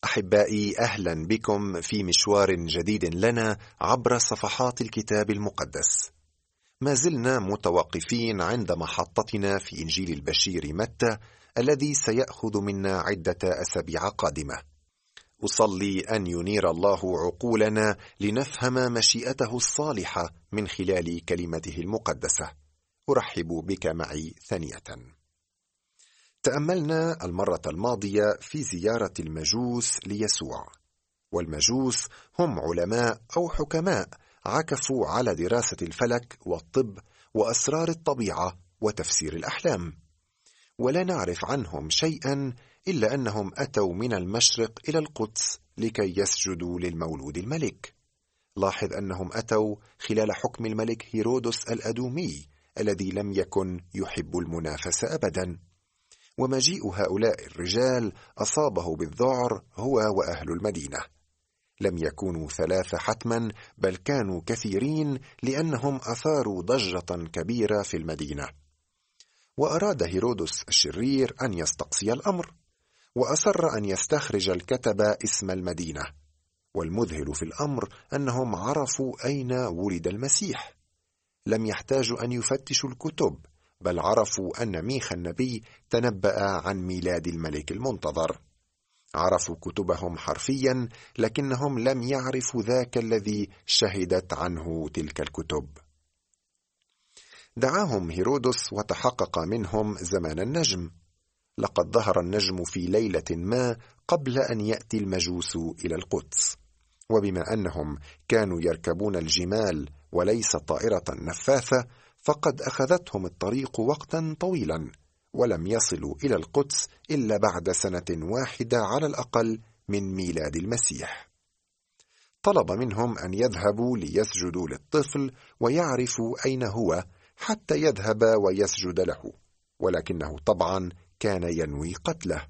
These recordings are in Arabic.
أحبائي، أهلا بكم في مشوار جديد لنا عبر صفحات الكتاب المقدس. ما زلنا متوقفين عند محطتنا في إنجيل البشير متى الذي سيأخذ منا عدة أسابيع قادمة. أصلي أن ينير الله عقولنا لنفهم مشيئته الصالحة من خلال كلمته المقدسة. أرحب بك معي ثانية. تأملنا المرة الماضية في زيارة المجوس ليسوع، والمجوس هم علماء أو حكماء عكفوا على دراسة الفلك والطب وأسرار الطبيعة وتفسير الأحلام، ولا نعرف عنهم شيئا إلا أنهم أتوا من المشرق إلى القدس لكي يسجدوا للمولود الملك. لاحظ أنهم أتوا خلال حكم الملك هيرودس الأدومي الذي لم يكن يحب المنافسة أبدا، ومجيء هؤلاء الرجال أصابه بالذعر هو وأهل المدينة. لم يكونوا ثلاثة حتما، بل كانوا كثيرين، لأنهم أثاروا ضجة كبيرة في المدينة. وأراد هيرودس الشرير أن يستقصي الأمر، وأصر أن يستخرج الكتبة اسم المدينة. والمذهل في الأمر أنهم عرفوا أين ولد المسيح. لم يحتاجوا أن يفتشوا الكتب، بل عرفوا أن ميخا النبي تنبأ عن ميلاد الملك المنتظر. عرفوا كتبهم حرفيا، لكنهم لم يعرفوا ذاك الذي شهدت عنه تلك الكتب. دعاهم هيرودس وتحقق منهم زمان النجم. لقد ظهر النجم في ليلة ما قبل أن يأتي المجوس إلى القدس، وبما أنهم كانوا يركبون الجمال وليس طائرة نفاثة، فقد أخذتهم الطريق وقتا طويلا، ولم يصلوا إلى القدس إلا بعد سنة واحدة على الأقل من ميلاد المسيح. طلب منهم أن يذهبوا ليسجدوا للطفل ويعرفوا أين هو حتى يذهب ويسجد له، ولكنه طبعا كان ينوي قتله.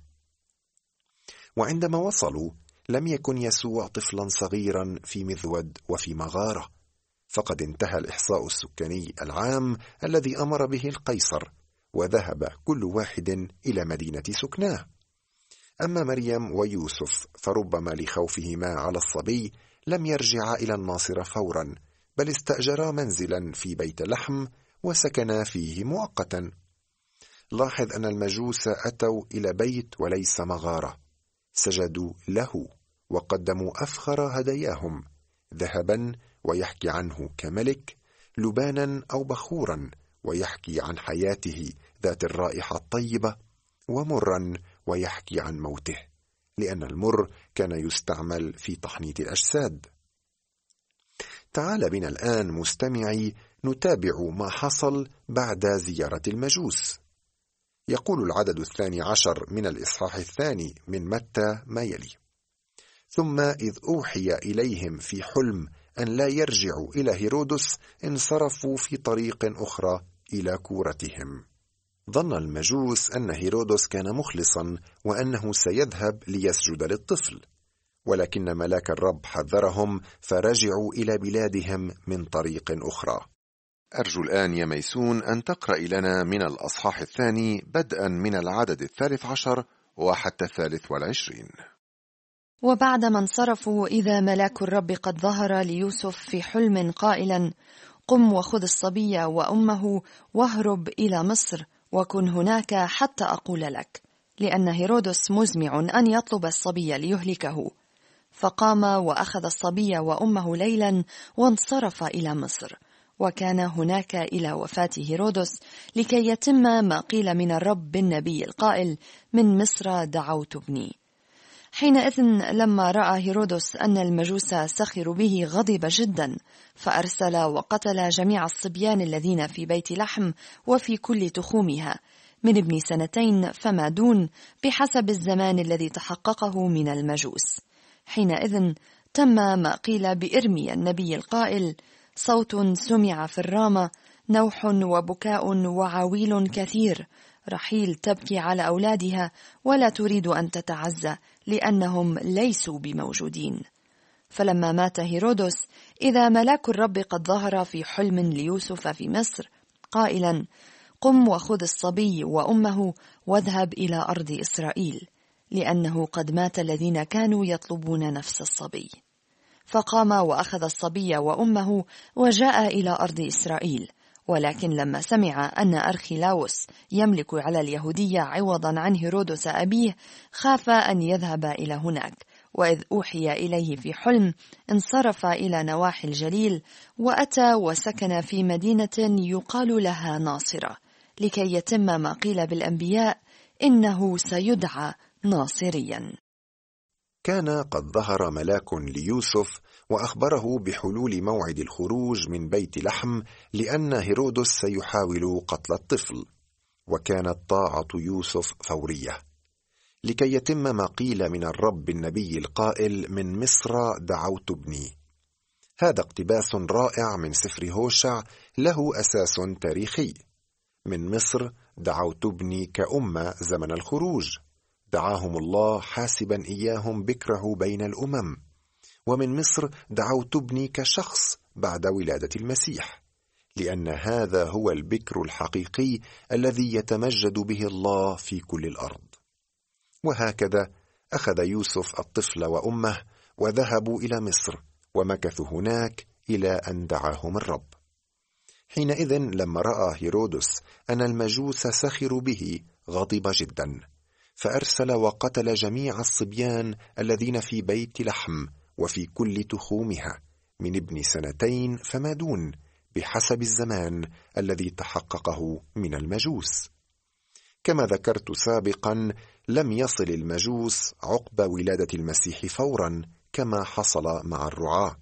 وعندما وصلوا لم يكن يسوع طفلا صغيرا في مذود وفي مغارة، فقد انتهى الإحصاء السكاني العام الذي أمر به القيصر، وذهب كل واحد إلى مدينة سكناه. أما مريم ويوسف فربما لخوفهما على الصبي لم يرجعا إلى الناصرة فورا، بل استأجرا منزلا في بيت لحم وسكنا فيه مؤقتا. لاحظ أن المجوس أتوا إلى بيت وليس مغارة، سجدوا له وقدموا أفخر هداياهم، ذهبا ويحكي عنه كملك، لبانا أو بخورا ويحكي عن حياته ذات الرائحة الطيبة، ومرا ويحكي عن موته، لأن المر كان يستعمل في تحنيط الأجساد. تعال بنا الآن مستمعي نتابع ما حصل بعد زيارة المجوس. يقول العدد 12 من الإصحاح 2 من متى ما يلي: ثم إذ أوحي إليهم في حلم أن لا يرجعوا إلى هيرودس، انصرفوا في طريق أخرى إلى كورتهم. ظن المجوس أن هيرودس كان مخلصا وأنه سيذهب ليسجد للطفل، ولكن ملاك الرب حذرهم فرجعوا إلى بلادهم من طريق أخرى. أرجو الآن يا ميسون أن تقرأ لنا من الأصحاح 2 بدءا من العدد 13 وحتى 23. وبعدما انصرفوا إذا ملاك الرب قد ظهر ليوسف في حلم قائلا: قم وخذ الصبي وأمه واهرب إلى مصر، وكن هناك حتى أقول لك، لأن هيرودس مزمع أن يطلب الصبي ليهلكه. فقام وأخذ الصبي وأمه ليلا وانصرف إلى مصر، وكان هناك إلى وفاة هيرودس، لكي يتم ما قيل من الرب بالنبي القائل: من مصر دعوت ابني. حينئذ لما رأى هيرودس أن المجوس سخروا به غضب جدا، فأرسل وقتل جميع الصبيان الذين في بيت لحم وفي كل تخومها، من ابن 2 فما دون، بحسب الزمان الذي تحققه من المجوس. حينئذ تم ما قيل بإرميا النبي القائل: صوت سمع في الرامة، نوح وبكاء وعويل كثير، رحيل تبكي على أولادها ولا تريد أن تتعزى، لأنهم ليسوا بموجودين. فلما مات هيرودس، إذا ملاك الرب قد ظهر في حلم ليوسف في مصر قائلا: قم وخذ الصبي وأمه واذهب إلى أرض إسرائيل، لأنه قد مات الذين كانوا يطلبون نفس الصبي. فقام وأخذ الصبي وأمه وجاء إلى أرض إسرائيل. ولكن لما سمع أن أرخلاوس يملك على اليهودية عوضا عن هيرودس أبيه خاف أن يذهب إلى هناك. وإذ أوحي إليه في حلم انصرف إلى نواحي الجليل وأتى وسكن في مدينة يقال لها ناصرة، لكي يتم ما قيل بالأنبياء إنه سيدعى ناصريا. كان قد ظهر ملاك ليوسف وأخبره بحلول موعد الخروج من بيت لحم، لأن هيرودس سيحاول قتل الطفل، وكانت طاعة يوسف فورية، لكي يتم ما قيل من الرب النبي القائل: من مصر دعوت ابني. هذا اقتباس رائع من سفر هوشع له أساس تاريخي. من مصر دعوت ابني كأمة زمن الخروج، دعاهم الله حاسبا إياهم بكره بين الأمم. ومن مصر دعوت ابني كشخص بعد ولادة المسيح، لأن هذا هو البكر الحقيقي الذي يتمجد به الله في كل الأرض. وهكذا أخذ يوسف الطفل وأمه وذهبوا إلى مصر، ومكثوا هناك إلى أن دعاهم الرب. حينئذ لما رأى هيرودس أن المجوس سخروا به غضب جدا، فأرسل وقتل جميع الصبيان الذين في بيت لحم وفي كل تخومها من ابن 2 فما دون، بحسب الزمان الذي تحققه من المجوس. كما ذكرت سابقا، لم يصل المجوس عقب ولادة المسيح فورا كما حصل مع الرعاة،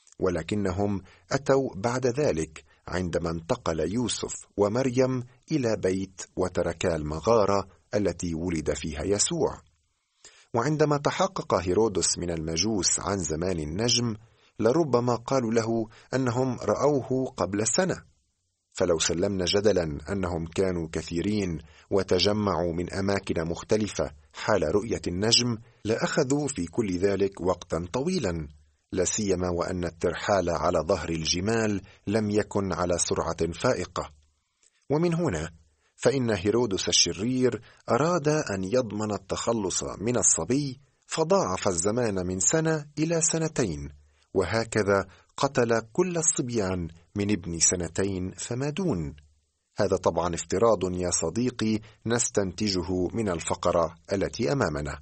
ولكنهم أتوا بعد ذلك عندما انتقل يوسف ومريم إلى بيت وتركا المغارة التي ولد فيها يسوع. وعندما تحقق هيرودس من المجوس عن زمان النجم، لربما قالوا له أنهم رأوه قبل سنة. فلو سلمنا جدلا أنهم كانوا كثيرين وتجمعوا من أماكن مختلفة حال رؤية النجم، لأخذوا في كل ذلك وقتا طويلا، لا سيما وأن الترحال على ظهر الجمال لم يكن على سرعة فائقة. ومن هنا فإن هيرودس الشرير أراد أن يضمن التخلص من الصبي، فضاعف الزمان من 1 إلى 2، وهكذا قتل كل الصبيان من ابن 2 فما دون. هذا طبعا افتراض يا صديقي نستنتجه من الفقرة التي أمامنا.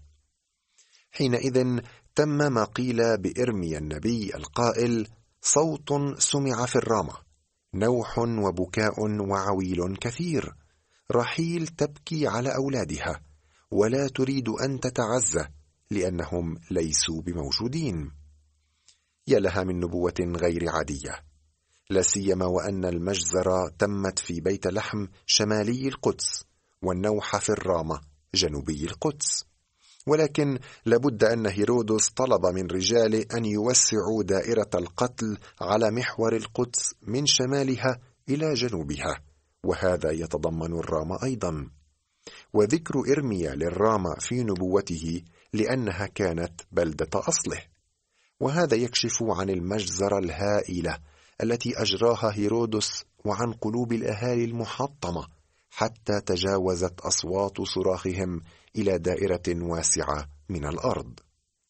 حينئذ تم ما قيل بإرميا النبي القائل: صوت سمع في الرامة، نوح وبكاء وعويل كثير، رحيل تبكي على أولادها ولا تريد أن تتعزى لأنهم ليسوا بموجودين. يا لها من نبوة غير عادية، لا سيما وأن المجزرة تمت في بيت لحم شمالي القدس، والنوح في الرامة جنوبي القدس. ولكن لابد أن هيرودس طلب من رجاله أن يوسعوا دائرة القتل على محور القدس من شمالها إلى جنوبها، وهذا يتضمن الرامة أيضا. وذكر إرميا للرامة في نبوته لأنها كانت بلدة أصله، وهذا يكشف عن المجزرة الهائلة التي أجراها هيرودس وعن قلوب الأهالي المحطمة، حتى تجاوزت أصوات صراخهم إلى دائرة واسعة من الأرض.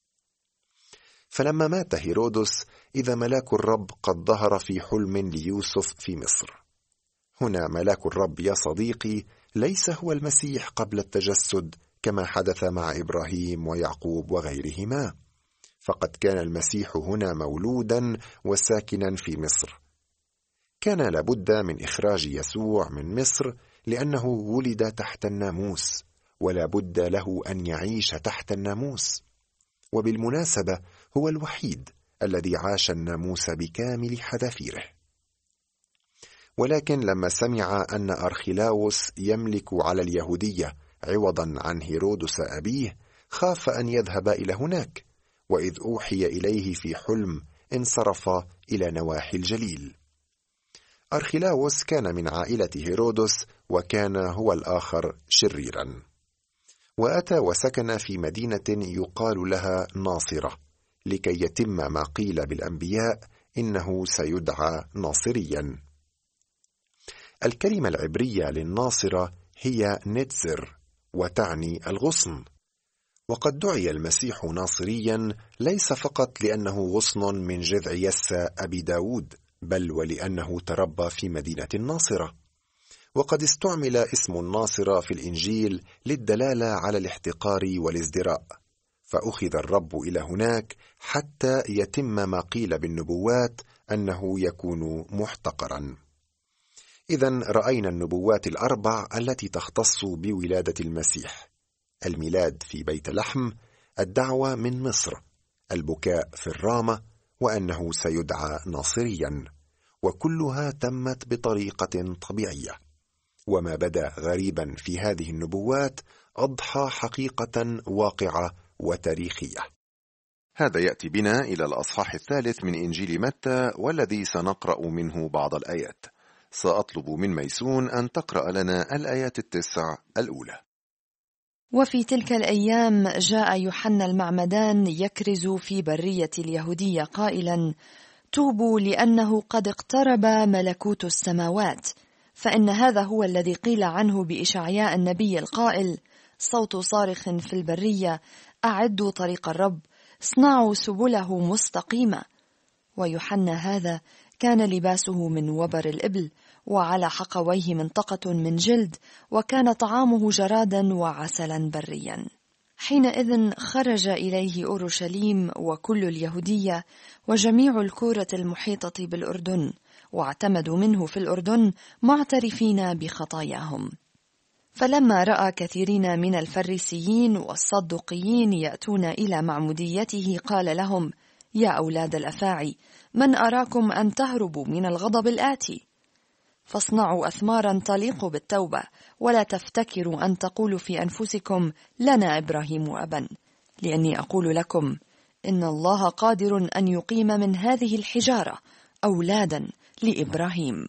فلما مات هيرودس، إذا ملاك الرب قد ظهر في حلم ليوسف في مصر. هنا ملاك الرب يا صديقي ليس هو المسيح قبل التجسد كما حدث مع إبراهيم ويعقوب وغيرهما، فقد كان المسيح هنا مولودا وساكنا في مصر. كان لابد من إخراج يسوع من مصر لأنه ولد تحت الناموس، ولا بد له أن يعيش تحت الناموس. وبالمناسبة هو الوحيد الذي عاش الناموس بكامل حذافيره. ولكن لما سمع أن أرخلاوس يملك على اليهودية عوضا عن هيرودس أبيه، خاف أن يذهب إلى هناك، وإذ أوحي إليه في حلم انصرف إلى نواحي الجليل. أرخلاوس كان من عائلة هيرودس، وكان هو الآخر شريرا، وأتى وسكن في مدينة يقال لها ناصرة، لكي يتم ما قيل بالأنبياء إنه سيدعى ناصريا. الكلمة العبرية للناصرة هي نتزر، وتعني الغصن، وقد دعي المسيح ناصريا ليس فقط لأنه غصن من جذع يسى أبي داود، بل ولأنه تربى في مدينة الناصرة. وقد استعمل اسم الناصرة في الإنجيل للدلالة على الاحتقار والازدراء، فأخذ الرب إلى هناك حتى يتم ما قيل بالنبوات أنه يكون محتقرا. إذن رأينا النبوات الأربع التي تختص بولادة المسيح: الميلاد في بيت لحم، الدعوة من مصر، البكاء في الرامة، وأنه سيدعى ناصريا، وكلها تمت بطريقة طبيعية. وما بدا غريبا في هذه النبوات أضحى حقيقة واقعة وتاريخية. هذا يأتي بنا إلى الأصحاح 3 من إنجيل متى، والذي سنقرأ منه بعض الآيات. سأطلب من ميسون أن تقرأ لنا الآيات 9 الأولى. وفي تلك الأيام جاء يوحنا المعمدان يكرز في برية اليهودية قائلا: توبوا لأنه قد اقترب ملكوت السماوات. فإن هذا هو الذي قيل عنه بإشعياء النبي القائل: صوت صارخ في البرية، أعدوا طريق الرب، اصنعوا سبله مستقيمة. ويوحنا هذا كان لباسه من وبر الإبل، وعلى حقويه منطقة من جلد، وكان طعامه جرادا وعسلا بريا. حينئذ خرج إليه أورشليم وكل اليهودية وجميع الكورة المحيطة بالأردن، واعتمدوا منه في الأردن معترفين بخطاياهم. فلما رأى كثيرين من الفريسيين والصدقيين يأتون إلى معموديته قال لهم: يا أولاد الأفاعي، من أراكم أن تهربوا من الغضب الآتي؟ فاصنعوا أثمارا تليق بالتوبة، ولا تفتكروا أن تقولوا في أنفسكم: لنا إبراهيم أبا. لأني أقول لكم إن الله قادر أن يقيم من هذه الحجارة أولادا لإبراهيم.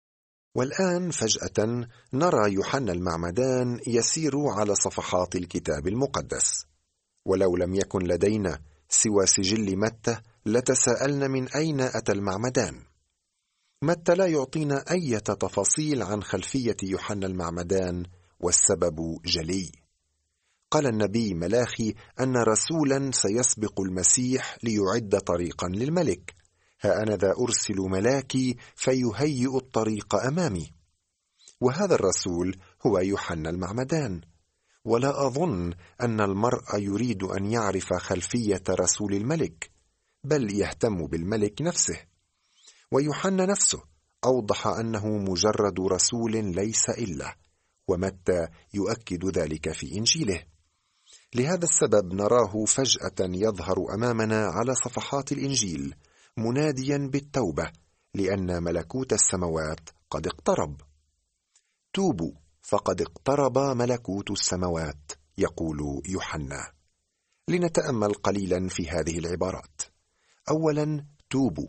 والآن فجأة نرى يوحنا المعمدان يسير على صفحات الكتاب المقدس، ولو لم يكن لدينا سوى سجل متى لتساءلنا من أين أتى المعمدان. متى لا يعطينا أي تفاصيل عن خلفية يوحنا المعمدان، والسبب جلي. قال النبي ملاخي أن رسولا سيسبق المسيح ليعد طريقا للملك: ها أنا ذا أرسل ملاكي فيهيئ الطريق أمامي. وهذا الرسول هو يوحنا المعمدان. ولا أظن أن المرء يريد أن يعرف خلفية رسول الملك، بل يهتم بالملك نفسه. ويوحنا نفسه أوضح أنه مجرد رسول ليس إلا، ومتى يؤكد ذلك في إنجيله. لهذا السبب نراه فجأة يظهر أمامنا على صفحات الإنجيل مناديا بالتوبة، لأن ملكوت السماوات قد اقترب. توبوا فقد اقترب ملكوت السماوات، يقول يوحنا. لنتأمل قليلا في هذه العبارات. أولا، توبوا،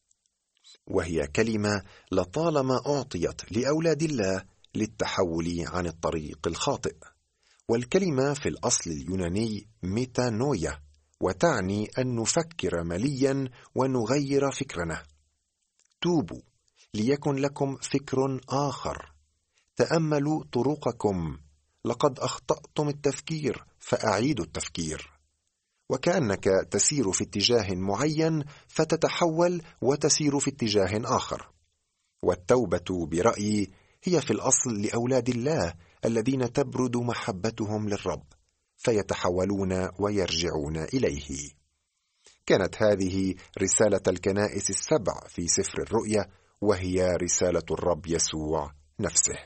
وهي كلمة لطالما أعطيت لأولاد الله للتحول عن الطريق الخاطئ. والكلمة في الأصل اليوناني ميتانويا، وتعني أن نفكر مليا ونغير فكرنا. توبوا ليكن لكم فكر آخر. تأملوا طرقكم، لقد أخطأتم التفكير فأعيدوا التفكير. وكأنك تسير في اتجاه معين فتتحول وتسير في اتجاه آخر. والتوبة برأيي هي في الأصل لأولاد الله الذين تبرد محبتهم للرب، فيتحولون ويرجعون إليه. كانت هذه رسالة الكنائس السبع في سفر الرؤيا، وهي رسالة الرب يسوع نفسه.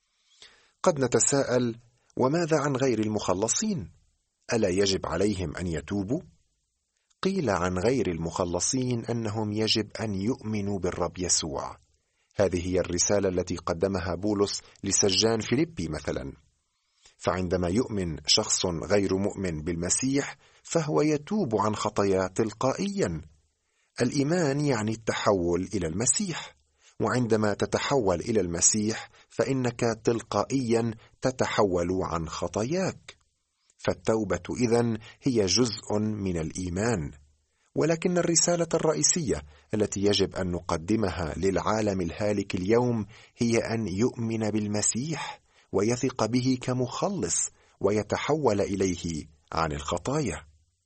قد نتساءل: وماذا عن غير المخلصين؟ ألا يجب عليهم أن يتوبوا؟ قيل عن غير المخلصين أنهم يجب أن يؤمنوا بالرب يسوع. هذه هي الرسالة التي قدمها بولس لسجان فيليبي مثلا. فعندما يؤمن شخص غير مؤمن بالمسيح فهو يتوب عن خطاياه تلقائيا. الإيمان يعني التحول إلى المسيح، وعندما تتحول إلى المسيح فإنك تلقائيا تتحول عن خطاياك. فالتوبة إذن هي جزء من الإيمان. ولكن الرسالة الرئيسية التي يجب أن نقدمها للعالم الهالك اليوم هي أن يؤمن بالمسيح ويثق به كمخلص ويتحول إليه عن الخطايا.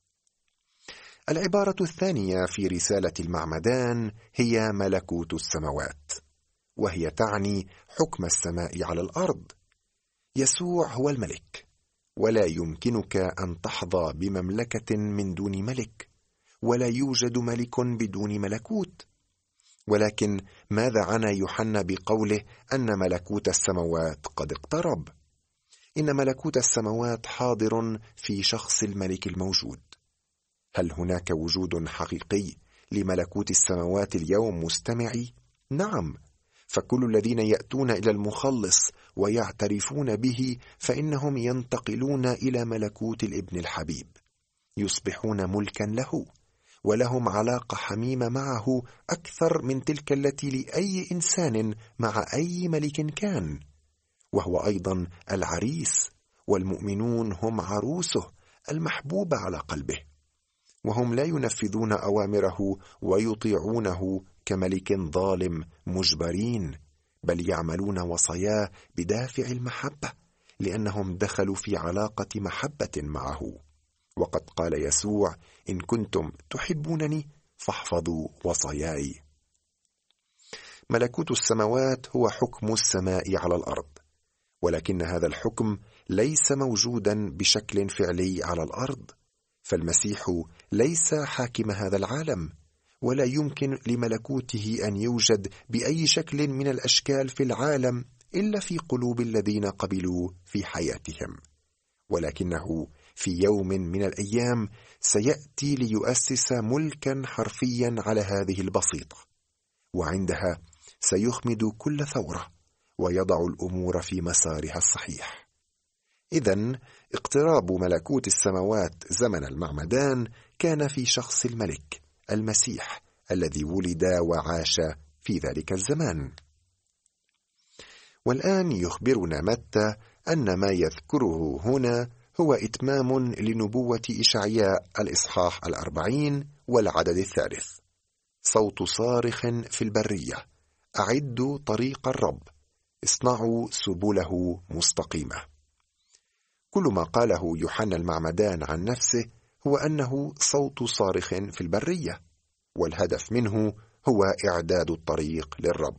العبارة الثانية في رسالة المعمدان هي ملكوت السماوات، وهي تعني حكم السماء على الأرض. يسوع هو الملك، ولا يمكنك أن تحظى بمملكة من دون ملك، ولا يوجد ملك بدون ملكوت. ولكن ماذا عنى يوحنا بقوله أن ملكوت السماوات قد اقترب؟ إن ملكوت السماوات حاضر في شخص الملك الموجود. هل هناك وجود حقيقي لملكوت السماوات اليوم مستمعي؟ نعم، فكل الذين يأتون إلى المخلص ويعترفون به فإنهم ينتقلون إلى ملكوت الابن الحبيب، يصبحون ملكا له، ولهم علاقة حميمة معه أكثر من تلك التي لأي إنسان مع أي ملك كان، وهو أيضا العريس، والمؤمنون هم عروسه المحبوبة على قلبه، وهم لا ينفذون أوامره ويطيعونه كملك ظالم مجبرين، بل يعملون وصاياه بدافع المحبة، لأنهم دخلوا في علاقة محبة معه. وقد قال يسوع: إن كنتم تحبونني فاحفظوا وصاياي. ملكوت السماوات هو حكم السماء على الأرض، ولكن هذا الحكم ليس موجودا بشكل فعلي على الأرض، فالمسيح ليس حاكم هذا العالم، ولا يمكن لملكوته أن يوجد بأي شكل من الأشكال في العالم إلا في قلوب الذين قبلوا في حياتهم. ولكنه في يوم من الأيام سيأتي ليؤسس ملكا حرفيا على هذه البسيطة، وعندها سيخمد كل ثورة ويضع الأمور في مسارها الصحيح. إذن اقتراب ملكوت السماوات زمن المعمدان كان في شخص الملك المسيح الذي ولد وعاش في ذلك الزمان. والآن يخبرنا متى أن ما يذكره هنا هو إتمام لنبوة إشعياء الإصحاح 40 والعدد 3: صوت صارخ في البرية، أعدوا طريق الرب، اصنعوا سبله مستقيمة. كل ما قاله يوحنا المعمدان عن نفسه هو أنه صوت صارخ في البرية، والهدف منه هو إعداد الطريق للرب.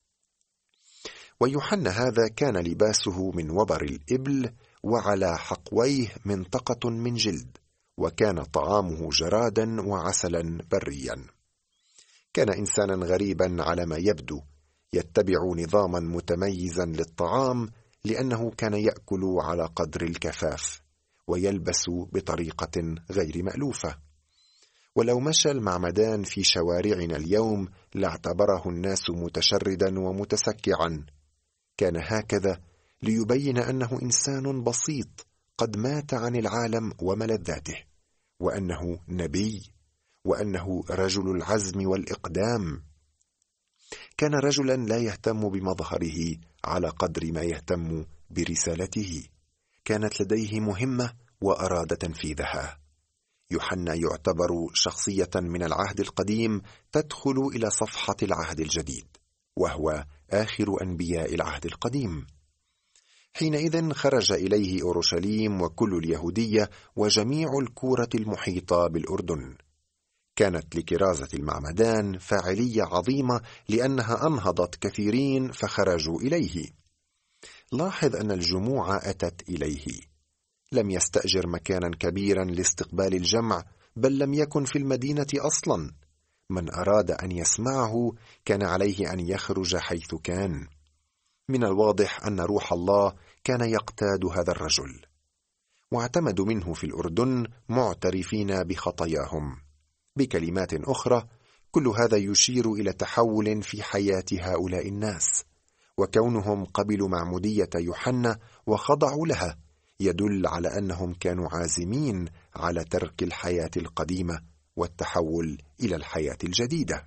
ويوحنا هذا كان لباسه من وبر الإبل، وعلى حقويه منطقة من جلد، وكان طعامه جرادا وعسلا بريا. كان إنسانا غريبا على ما يبدو، يتبع نظاما متميزا للطعام، لأنه كان يأكل على قدر الكفاف ويلبس بطريقة غير مألوفة. ولو مشى المعمدان في شوارعنا اليوم لاعتبره الناس متشردا ومتسكعا. كان هكذا ليبين أنه إنسان بسيط قد مات عن العالم وملذاته، وأنه نبي، وأنه رجل العزم والإقدام. كان رجلا لا يهتم بمظهره على قدر ما يهتم برسالته. كانت لديه مهمة وأراد تنفيذها. يوحنا يعتبر شخصية من العهد القديم تدخل إلى صفحة العهد الجديد، وهو آخر أنبياء العهد القديم. حينئذ خرج إليه أورشليم وكل اليهودية وجميع الكورة المحيطة بالأردن. كانت لكرازة المعمدان فاعلية عظيمة، لأنها أنهضت كثيرين فخرجوا إليه. لاحظ أن الجموع أتت إليه، لم يستأجر مكانا كبيرا لاستقبال الجمع، بل لم يكن في المدينة أصلا. من أراد أن يسمعه كان عليه أن يخرج حيث كان. من الواضح أن روح الله كان يقتاد هذا الرجل، واعتمدوا منه في الأردن معترفين بخطاياهم. بكلمات أخرى، كل هذا يشير إلى تحول في حياة هؤلاء الناس، وكونهم قبلوا معمودية يوحنا وخضعوا لها يدل على أنهم كانوا عازمين على ترك الحياة القديمة والتحول إلى الحياة الجديدة.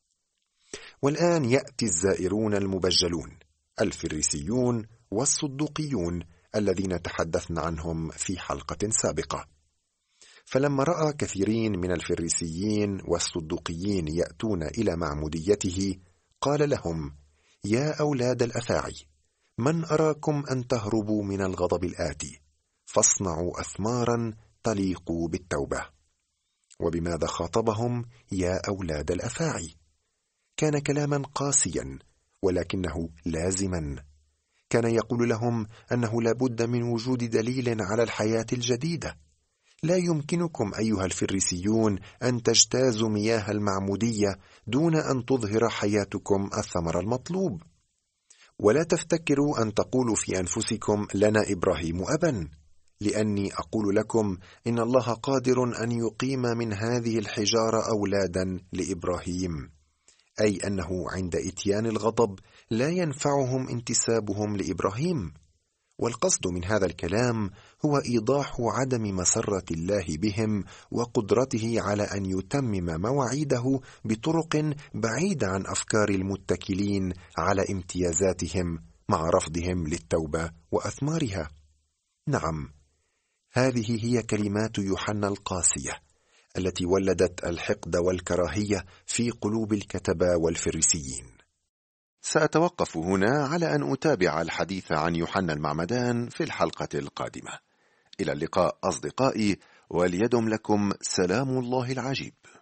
والآن يأتي الزائرون المبجلون، الفريسيون والصدوقيون الذين تحدثنا عنهم في حلقة سابقة. فلما رأى كثيرين من الفريسيين والصدوقيين يأتون إلى معموديته، قال لهم: يا أولاد الأفاعي، من أراكم أن تهربوا من الغضب الآتي؟ فاصنعوا أثمارا تليق بالتوبة. وبماذا خاطبهم يا أولاد الأفاعي؟ كان كلاما قاسيا ولكنه لازما. كان يقول لهم أنه لا بد من وجود دليل على الحياة الجديدة. لا يمكنكم أيها الفريسيون أن تجتازوا مياه المعمودية دون أن تظهر حياتكم الثمر المطلوب. ولا تفتكروا أن تقولوا في أنفسكم لنا إبراهيم أبا، لأني أقول لكم إن الله قادر أن يقيم من هذه الحجارة أولادا لإبراهيم، أي أنه عند إتيان الغضب لا ينفعهم انتسابهم لإبراهيم. والقصد من هذا الكلام هو إيضاح عدم مسرة الله بهم وقدرته على أن يتمم مواعيده بطرق بعيدة عن أفكار المتكلين على امتيازاتهم مع رفضهم للتوبة وأثمارها. نعم، هذه هي كلمات يوحنا القاسية التي ولدت الحقد والكراهية في قلوب الكتبة والفريسيين. سأتوقف هنا على أن أتابع الحديث عن يوحنا المعمدان في الحلقة القادمة. إلى اللقاء أصدقائي، وليدم لكم سلام الله العجيب.